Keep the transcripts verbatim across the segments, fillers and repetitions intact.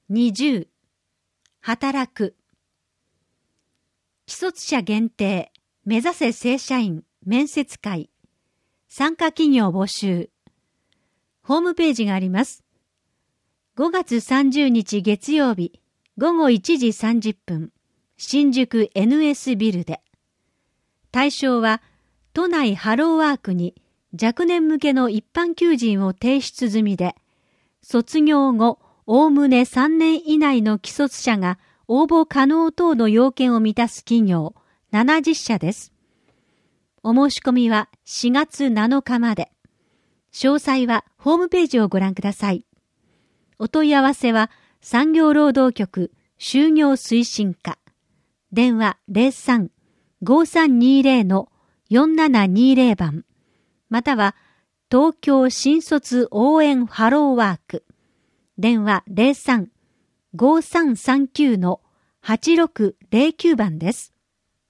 にじゅう、働く。既卒者限定、目指せ正社員、面接会。参加企業募集。ホームページがあります。ごがつさんじゅうにち月曜日、ごごいちじさんじゅっぷん、新宿 エヌエス ビルで。対象は、都内ハローワークに若年向けの一般求人を提出済みで、卒業後、おおむねさんねん以内の既卒者が応募可能等の要件を満たす企業ななじゅっしゃです。お申し込みはしがつなのかまで。詳細はホームページをご覧ください。お問い合わせは産業労働局就業推進課。電話 ゼロさん ごさんにゼロ のよんななにゼロ 番。または東京新卒応援ハローワーク。電話 ゼロさん ごさんさんきゅう のはちろくゼロきゅう 番です。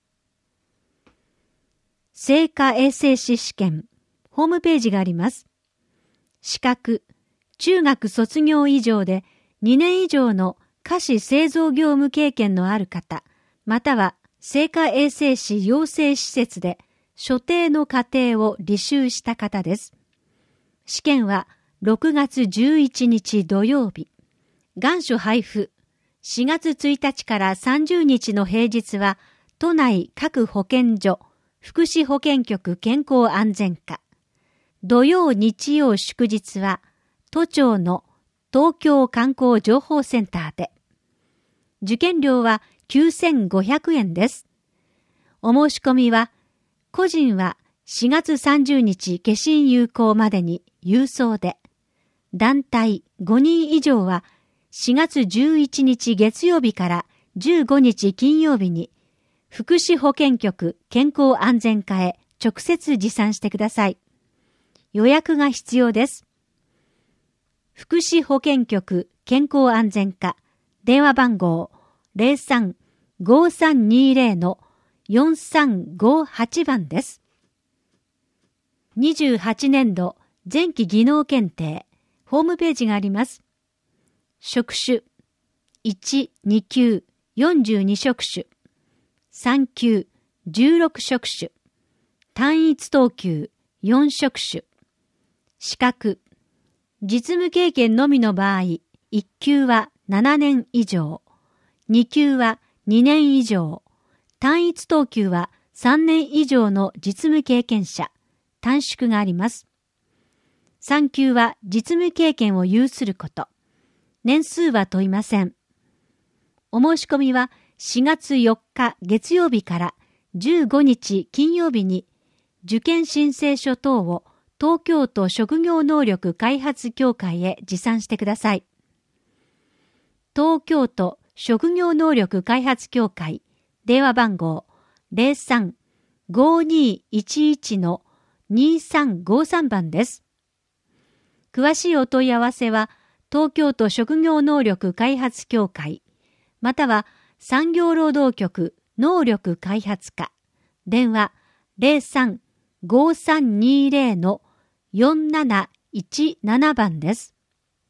成果衛生士試験、ホームページがあります。資格、中学卒業以上でにねん以上の菓子製造業務経験のある方、または成果衛生士養成施設で所定の課程を履修した方です。試験はろくがつじゅういちにち土曜日。願書配布。しがつついたちからさんじゅうにちの平日は、都内各保健所、福祉保健局健康安全課。土曜日曜祝日は、都庁の東京観光情報センターで。受験料はきゅうせんごひゃくえんです。お申し込みは、個人はしがつさんじゅうにち消印有効までに郵送で、団体ごにん以上はしがつじゅういちにち月曜日からじゅうごにち金曜日に福祉保健局健康安全課へ直接持参してください。予約が必要です。福祉保健局健康安全課電話番号 ゼロさん ごさんにゼロ のよんさんごはち 番です。にじゅうはちねんど前期技能検定ホームページがあります。職種いち、に級よんじゅうにしょくしゅ、さん級じゅうろくしょくしゅ、単一等級よんしょくしゅ。資格実務経験のみの場合、いっ級はななねん以上、に級はにねん以上、単一等級はさんねん以上の実務経験者、短縮があります。さん級は実務経験を有すること。年数は問いません。お申し込みはしがつよっか月曜日からじゅうごにち金曜日に受験申請書等を東京都職業能力開発協会へ持参してください。東京都職業能力開発協会電話番号 ゼロさん ごにいちいち のにさんごさん 番です。詳しいお問い合わせは東京都職業能力開発協会または産業労働局能力開発課電話 ゼロさん ごさんにゼロ のよんなないちなな 番です。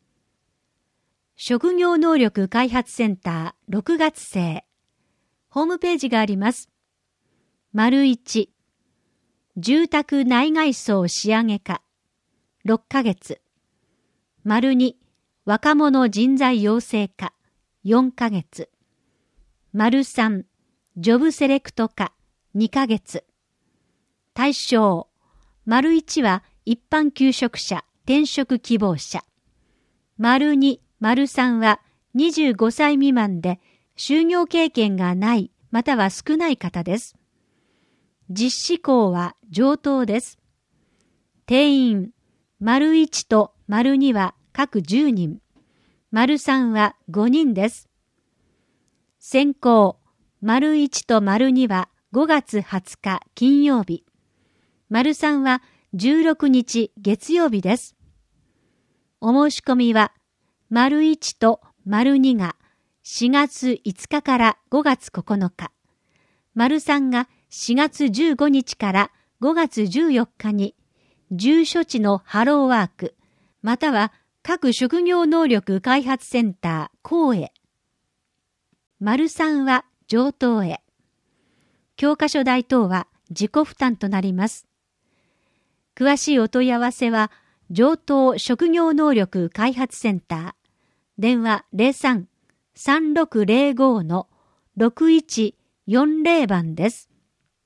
職業能力開発センターろくがつ生ホームページがあります。丸いち住宅内外装仕上げ課ろっかげつ丸に若者人材養成課よんかげつ丸さんジョブセレクト課にかげつ対象丸いちは一般求職者転職希望者丸に丸さんはにじゅうごさい未満で就業経験がないまたは少ない方です。実施校は上等です。定員丸いちと丸には各じゅうにん、丸さんはごにんです。選考丸いちと丸にはごがつはつか金曜日、丸さんはじゅうろくにち月曜日です。お申し込みは丸いちと丸にがしがついつかからごがつここのか、丸さんがしがつじゅうごにちからごがつじゅうよっかに住所地のハローワークまたは各職業能力開発センター、校へ。丸さんは上等へ。教科書代等は自己負担となります。詳しいお問い合わせは、上等職業能力開発センター、電話 ゼロさん さんろくゼロご のろくいちよんゼロ 番です。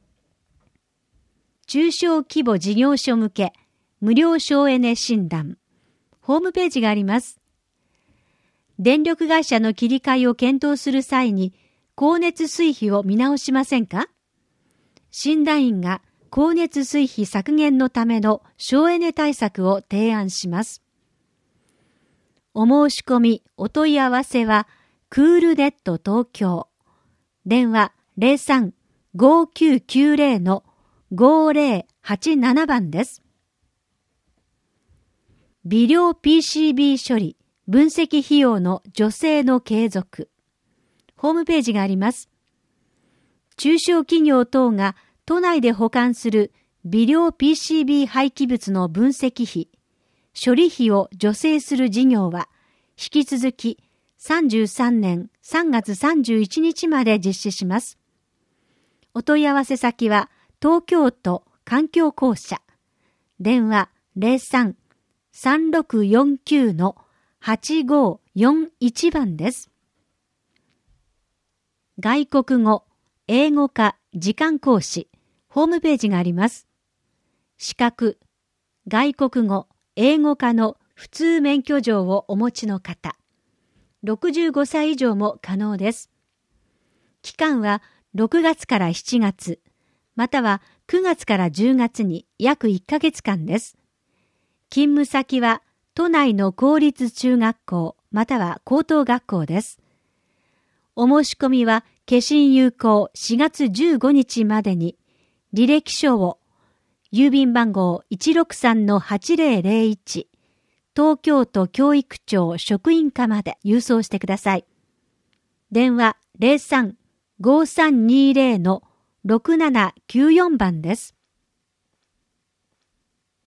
中小規模事業所向け無料省エネ診断、ホームページがあります。電力会社の切り替えを検討する際に、光熱水費を見直しませんか？診断員が光熱水費削減のための省エネ対策を提案します。お申し込み、お問い合わせは、クールネット東京。電話 ゼロさん ごきゅうきゅうゼロ のごゼロはちなな 番です。微量 ピーシービー 処理、分析費用の助成の継続。ホームページがあります。中小企業等が都内で保管する微量 ピーシービー 廃棄物の分析費、処理費を助成する事業は、引き続きさんじゅうさんねんさんがつさんじゅういちにちまで実施します。お問い合わせ先は、東京都環境公社。電話 ゼロさん さんろくよんきゅう のはちごよんいち 番です。外国語、英語科、時間講師、ホームページがあります。資格、外国語、英語科の普通免許状をお持ちの方。ろくじゅうごさい以上も可能です。期間はろくがつからしちがつ、またはくがつからじゅうがつに約いっかげつかんです。勤務先は都内の公立中学校または高等学校です。お申し込みは消印有効しがつじゅうごにちまでに履歴書を郵便番号 いちろくさんのはちぜろぜろいち 東京都教育庁職員課まで郵送してください。電話 ゼロさん ごさんにゼロ のろくななきゅうよん 番です。